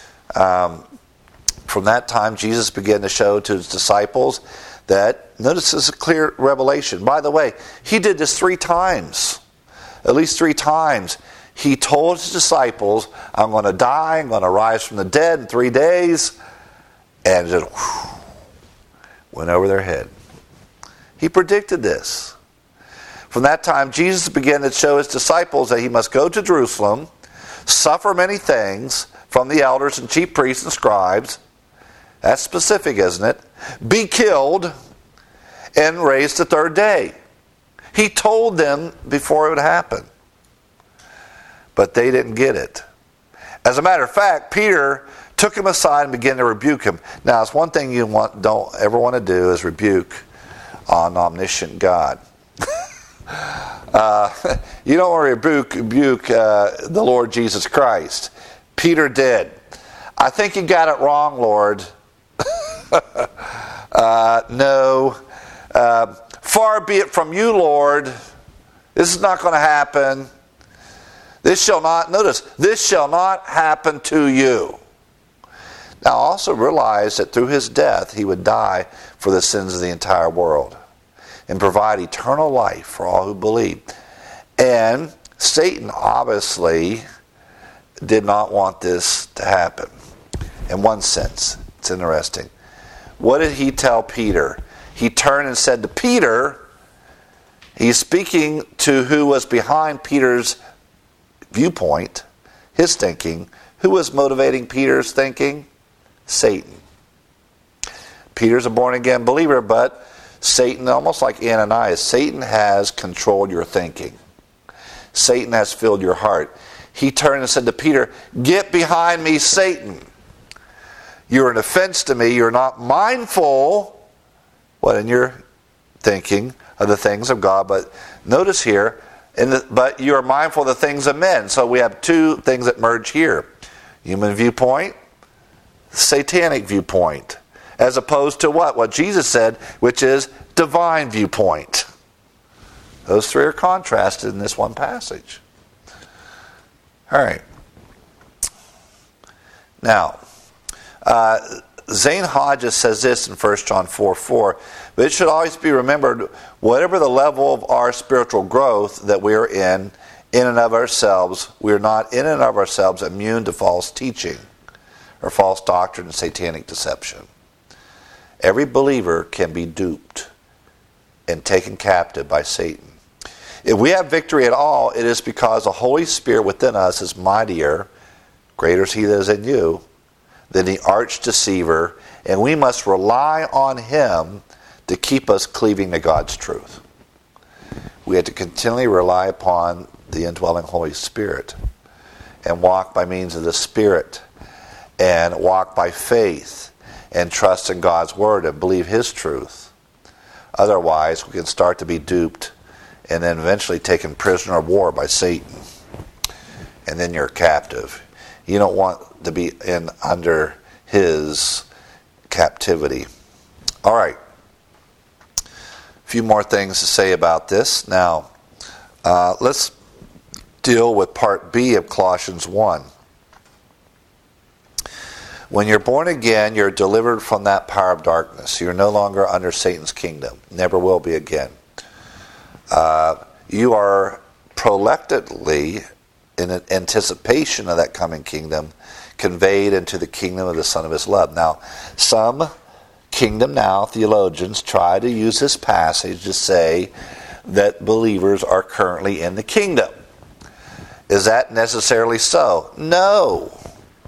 A: From that time, Jesus began to show to his disciples that, notice this is a clear revelation. By the way, he did this 3 times. At least 3 times. He told his disciples, I'm going to die, I'm going to rise from the dead in 3 days. And it just went over their head. He predicted this. From that time, Jesus began to show his disciples that he must go to Jerusalem, suffer many things from the elders and chief priests and scribes. That's specific, isn't it? Be killed and raised the 3rd day. He told them before it would happen. But they didn't get it. As a matter of fact, Peter took him aside and began to rebuke him. Now, it's one thing you don't ever want to do is rebuke an omniscient God. You don't want to rebuke the Lord Jesus Christ. Peter did. I think you got it wrong, Lord. No. Far be it from you, Lord. This is not going to happen. This shall not happen to you. Now also realize that through his death, he would die for the sins of the entire world and provide eternal life for all who believe. And Satan obviously did not want this to happen. In one sense, it's interesting. What did he tell Peter? He turned and said to Peter, he's speaking to who was behind Peter's viewpoint, his thinking. Who was motivating Peter's thinking? Satan. Peter's a born-again believer, but Satan, almost like Ananias, Satan has controlled your thinking. Satan has filled your heart. He turned and said to Peter, get behind me, Satan. You're an offense to me. You're not mindful, in your thinking, of the things of God. But notice here, but you are mindful of the things of men. So we have 2 things that merge here. Human viewpoint, satanic viewpoint. As opposed to what? What Jesus said, which is divine viewpoint. Those 3 are contrasted in this one passage. All right. Now, Zane Hodges says this in 1 John 4:4, but it should always be remembered, whatever the level of our spiritual growth that we are in and of ourselves, we are not in and of ourselves immune to false teaching or false doctrine and satanic deception. Every believer can be duped and taken captive by Satan. If we have victory at all, it is because the Holy Spirit within us is mightier, greater is he that is in you, than the arch deceiver, and we must rely on him to keep us cleaving to God's truth. We have to continually rely upon the indwelling Holy Spirit and walk by means of the Spirit and walk by faith and trust in God's word and believe his truth. Otherwise, we can start to be duped and then eventually taken prisoner of war by Satan. And then you're captive. You don't want to be under his captivity. All right. A few more things to say about this. Now, let's deal with part B of Colossians 1. When you're born again, you're delivered from that power of darkness. You're no longer under Satan's kingdom. Never will be again. You are proleptically, in anticipation of that coming kingdom, conveyed into the kingdom of the Son of his love. Now, some Kingdom Now theologians try to use this passage to say that believers are currently in the kingdom. Is that necessarily so? No.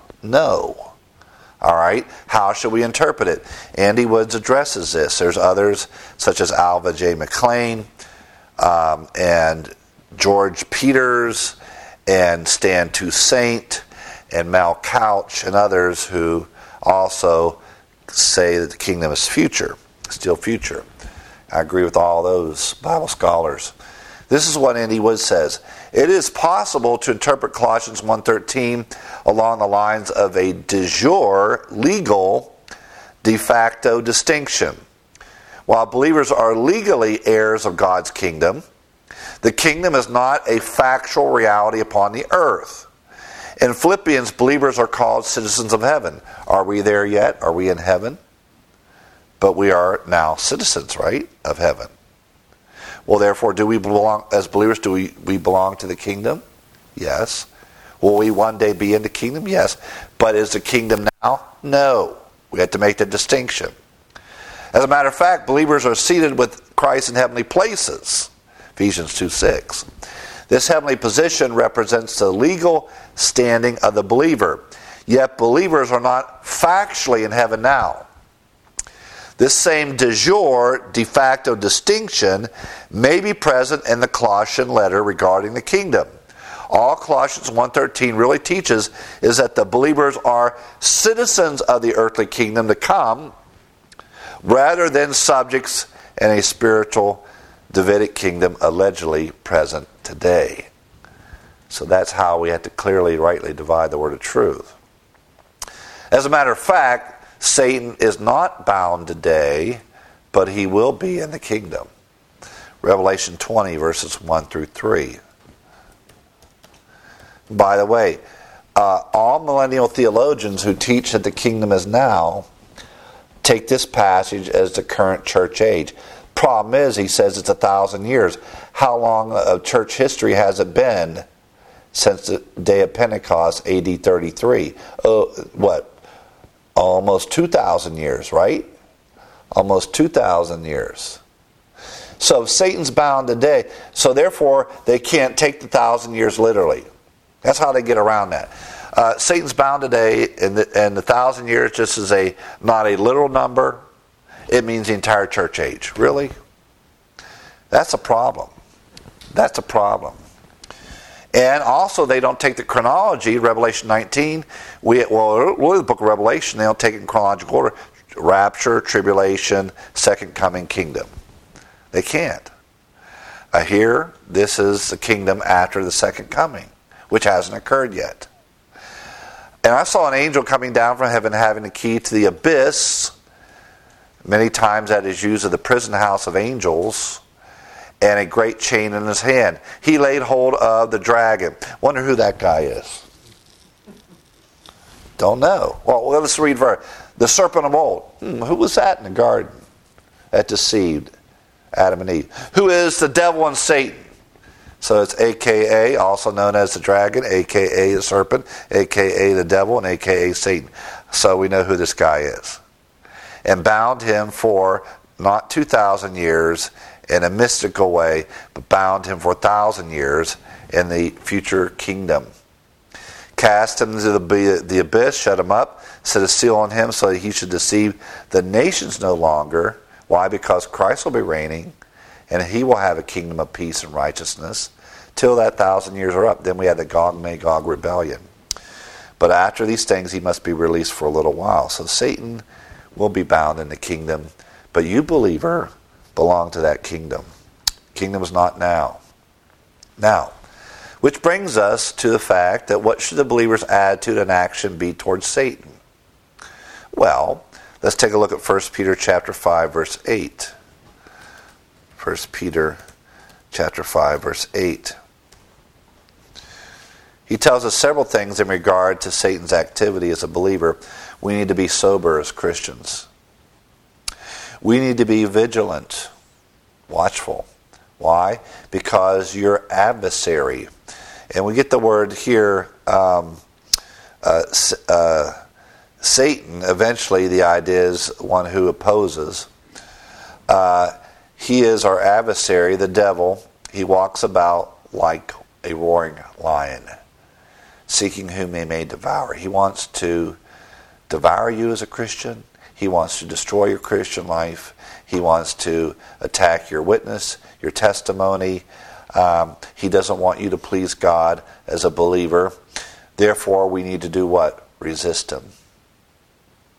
A: All right. How should we interpret it? Andy Woods addresses this. There's others such as Alva J. McLean and George Peters and Stan Toussaint and Mal Couch and others who also say that the kingdom is future, still future. I agree with all those Bible scholars. This is what N.D. Wood says. It is possible to interpret Colossians 1:13 along the lines of a de jure legal de facto distinction. While believers are legally heirs of God's kingdom, the kingdom is not a factual reality upon the earth. In Philippians, believers are called citizens of heaven. Are we there yet? Are we in heaven? But we are now citizens, right, of heaven. Well, therefore, do we belong, as believers, do we belong to the kingdom? Yes. Will we one day be in the kingdom? Yes. But is the kingdom now? No. We have to make the distinction. As a matter of fact, believers are seated with Christ in heavenly places. Ephesians 2:6. This heavenly position represents the legal standing of the believer. Yet believers are not factually in heaven now. This same de jure, de facto distinction may be present in the Colossian letter regarding the kingdom. All Colossians 1:13 really teaches is that the believers are citizens of the earthly kingdom to come, rather than subjects in a spiritual Davidic kingdom allegedly present today. So that's how we have to clearly, rightly divide the word of truth. As a matter of fact, Satan is not bound today, but he will be in the kingdom. Revelation 20, verses 1 through 3. By the way, all millennial theologians who teach that the kingdom is now take this passage as the current church age. Problem is, he says it's 1,000 years. How long of church history has it been since the day of Pentecost, AD 33? Almost 2,000 years, right? Almost 2,000 years. So if Satan's bound today, so therefore they can't take the 1,000 years literally. That's how they get around that. Satan's bound today, and the 1,000 years just is not a literal number. It means the entire church age. Really? That's a problem. That's a problem. And also, they don't take the chronology, Revelation 19. Really the book of Revelation, they don't take it in chronological order. Rapture, tribulation, second coming, kingdom. They can't. Here, this is the kingdom after the second coming, which hasn't occurred yet. And I saw an angel coming down from heaven having the key to the abyss. Many times that is used of the prison house of angels, and a great chain in his hand. He laid hold of the dragon. Wonder who that guy is. Don't know. Well, let's read verse. The serpent of old. Who was that in the garden that deceived Adam and Eve? Who is the devil and Satan? So it's a.k.a., also known as the dragon, a.k.a. the serpent, a.k.a. the devil, and a.k.a. Satan. So we know who this guy is. And bound him for not 2,000 years in a mystical way, but bound him for 1,000 years in the future kingdom. Cast him into the abyss, shut him up, set a seal on him so that he should deceive the nations no longer. Why? Because Christ will be reigning, and he will have a kingdom of peace and righteousness till that 1,000 years are up. Then we have the Gog-Magog rebellion. But after these things, he must be released for a little while. So Satan will be bound in the kingdom. But you, believer, belong to that kingdom. Kingdom is not now. Now, which brings us to the fact that what should the believer's attitude and action be towards Satan? Well, let's take a look at 1 Peter chapter 5, verse 8. 1 Peter chapter 5, verse 8. He tells us several things in regard to Satan's activity as a believer. We need to be sober as Christians. We need to be vigilant, watchful. Why? Because your adversary, and we get the word here, Satan, eventually the idea is one who opposes. He is our adversary, the devil. He walks about like a roaring lion, seeking whom he may devour. He wants to devour you as a Christian. He wants to destroy your Christian life. He wants to attack your witness, your testimony. He doesn't want you to please God as a believer. Therefore, we need to do what? Resist him.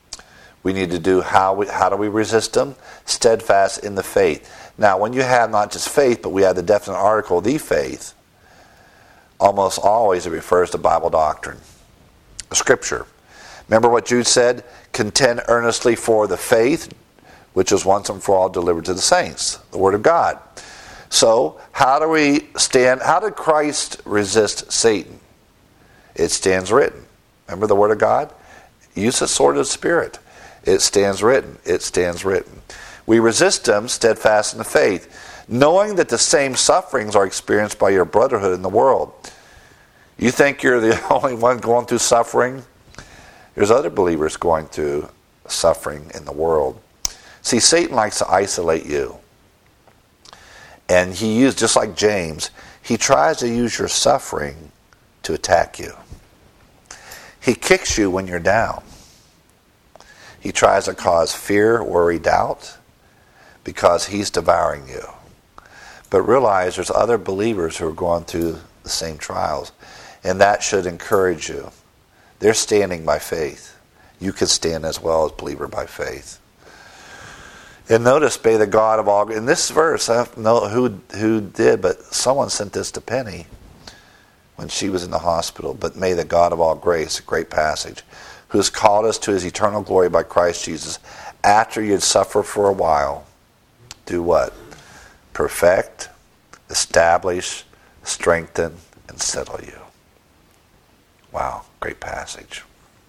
A: We need to do how do we resist them? Steadfast in the faith. Now, when you have not just faith, but we have the definite article, the faith, almost always it refers to Bible doctrine, Scripture. Remember what Jude said? Contend earnestly for the faith, which is once and for all delivered to the saints, the Word of God. So, how do we stand? How did Christ resist Satan? It stands written. Remember the Word of God? Use the sword of the Spirit. It stands written. It stands written. We resist them steadfast in the faith, knowing that the same sufferings are experienced by your brotherhood in the world. You think you're the only one going through suffering? There's other believers going through suffering in the world. See, Satan likes to isolate you. And just like James, he tries to use your suffering to attack you. He kicks you when you're down. He tries to cause fear, worry, doubt, because he's devouring you. But realize there's other believers who are going through the same trials, and that should encourage you. They're standing by faith. You can stand as well as believer by faith. And notice, may the God of all... In this verse, I don't know who did, but someone sent this to Penny when she was in the hospital. But may the God of all grace, a great passage, who has called us to his eternal glory by Christ Jesus, after you had suffered for a while, do what? Perfect, establish, strengthen, and settle you. Wow, great passage.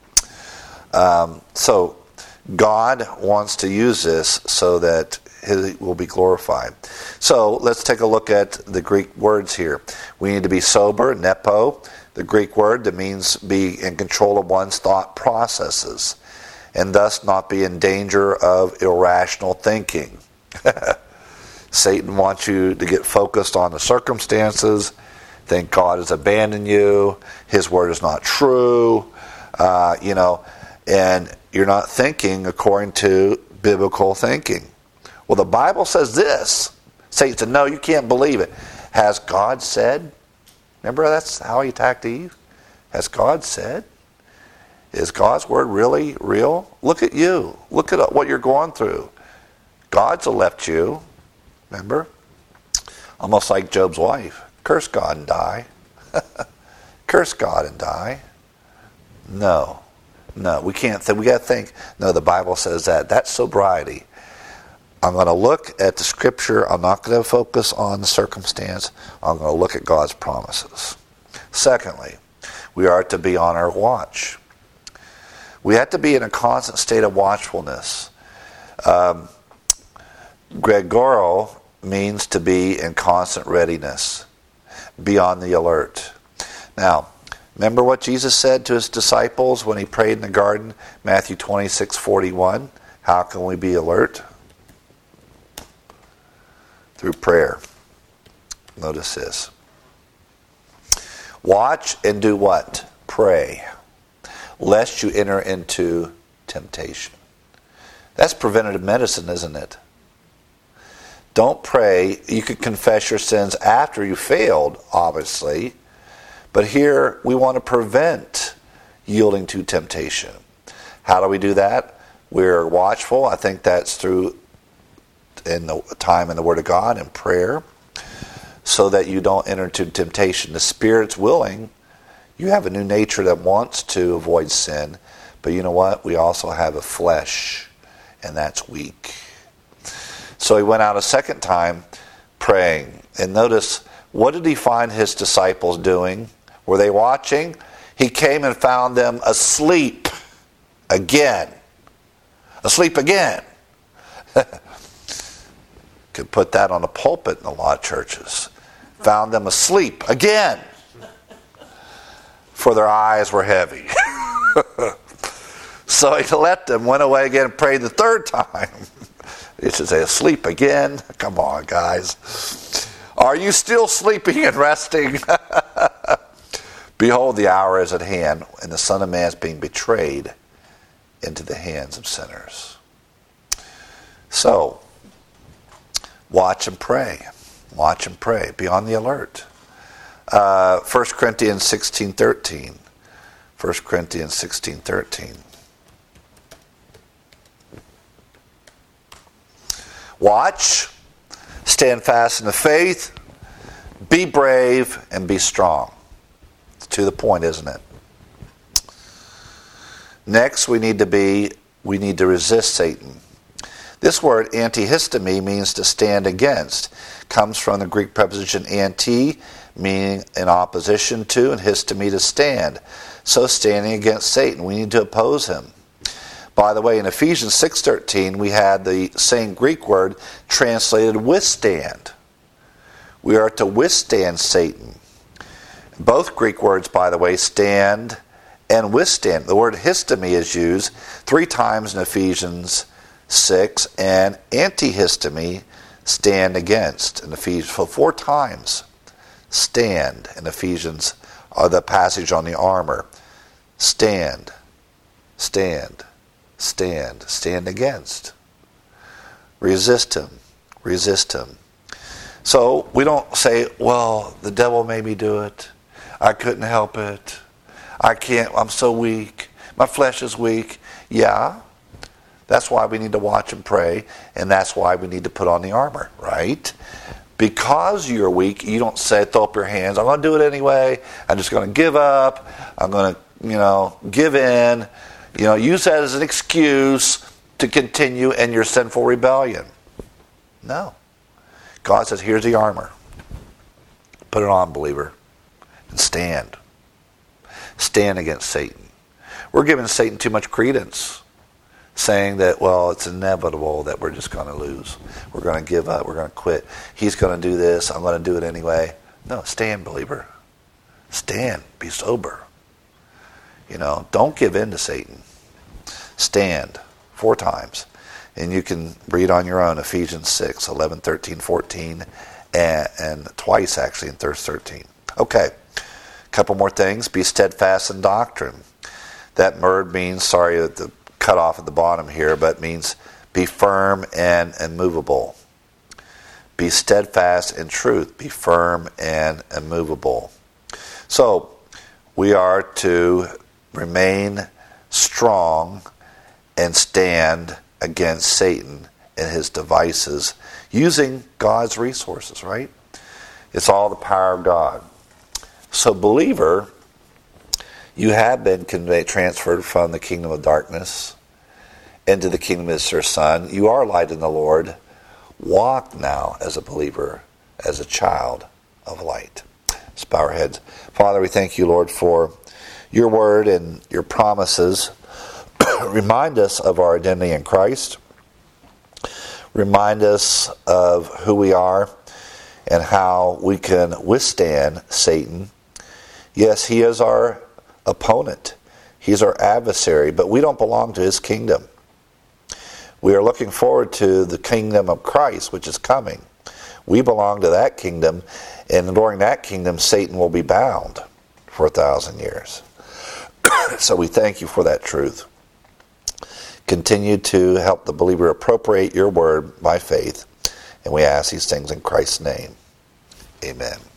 A: So God wants to use this so that he will be glorified. So let's take a look at the Greek words here. We need to be sober, nepo, the Greek word that means be in control of one's thought processes, and thus not be in danger of irrational thinking. Satan wants you to get focused on the circumstances, think God has abandoned you, his word is not true, and you're not thinking according to biblical thinking. Well, the Bible says this. Satan said, no, you can't believe it. Has God said? Remember, that's how he attacked Eve. Has God said? Is God's word really real? Look at you. Look at what you're going through. God's left you. Remember? Almost like Job's wife. Curse God and die. Curse God and die. No, we can't. We got to think. No, the Bible says that. That's sobriety. I'm going to look at the Scripture. I'm not going to focus on the circumstance. I'm going to look at God's promises. Secondly, we are to be on our watch. We have to be in a constant state of watchfulness. Gregoro means to be in constant readiness. Be on the alert. Now, remember what Jesus said to his disciples when he prayed in the garden? Matthew 26:41. How can we be alert? Through prayer. Notice this. Watch and do what? Pray. Lest you enter into temptation. That's preventative medicine, isn't it? Don't pray. You could confess your sins after you failed, obviously. But here we want to prevent yielding to temptation. How do we do that? We're watchful. I think that's through in the time in the Word of God and prayer, so that you don't enter into temptation. The Spirit's willing. You have a new nature that wants to avoid sin, but you know what? We also have a flesh, and that's weak. So he went out a second time praying. And notice, what did he find his disciples doing? Were they watching? He came and found them asleep again. Asleep again. Could put that on a pulpit in a lot of churches. Found them asleep again. For their eyes were heavy. So he let them, went away again, and prayed the third time. He should say, asleep again? Come on, guys. Are you still sleeping and resting? Behold, the hour is at hand, and the Son of Man is being betrayed into the hands of sinners. So, watch and pray. Watch and pray. Be on the alert. 1 Corinthians 16:13. 1 Corinthians 16:13. Watch, stand fast in the faith, be brave, and be strong. It's to the point, isn't it? Next, we need to resist Satan. This word antihistemi means to stand against. Comes from the Greek preposition anti, meaning in opposition to, and histemi, to stand. So standing against Satan, we need to oppose him. By the way, in Ephesians 6:13, we had the same Greek word translated withstand. We are to withstand Satan. Both Greek words, by the way, stand and withstand. The word histemi is used 3 times in Ephesians 6, and antihistemi, stand against, in Ephesians 4 times. Stand in Ephesians, the passage on the armor. Stand, stand, stand, stand against. Resist him, resist him. So we don't say, well, the devil made me do it. I couldn't help it. I can't, I'm so weak. My flesh is weak. Yeah, that's why we need to watch and pray, and that's why we need to put on the armor, right? Because you're weak, you don't say, throw up your hands, I'm going to do it anyway, I'm just going to give up, I'm going to, give in, use that as an excuse to continue in your sinful rebellion. No. God says, here's the armor. Put it on, believer, and stand. Stand against Satan. We're giving Satan too much credence, saying that, well, it's inevitable that we're just going to lose. We're going to give up. We're going to quit. He's going to do this. I'm going to do it anyway. No, stand, believer. Stand. Be sober. Don't give in to Satan. Stand 4 times. And you can read on your own Ephesians 6, 11, 13, 14, and twice actually in verse 13. Okay, a couple more things. Be steadfast in doctrine. That word means, the cut off at the bottom here, but means be firm and immovable. Be steadfast in truth. Be firm and immovable. So, we are to remain strong and stand against Satan and his devices using God's resources, right? It's all the power of God. So, believer, you have been transferred from the kingdom of darkness into the kingdom of his Son. You are light in the Lord. Walk now as a believer, as a child of light. Let's bow our heads. Father, we thank you, Lord, for your word and your promises. Remind us of our identity in Christ. Remind us of who we are and how we can withstand Satan. Yes, he is our opponent. He's our adversary, but we don't belong to his kingdom. We are looking forward to the kingdom of Christ, which is coming. We belong to that kingdom, and during that kingdom, Satan will be bound for 1,000 years. So we thank you for that truth. Continue to help the believer appropriate your word by faith, and we ask these things in Christ's name. Amen.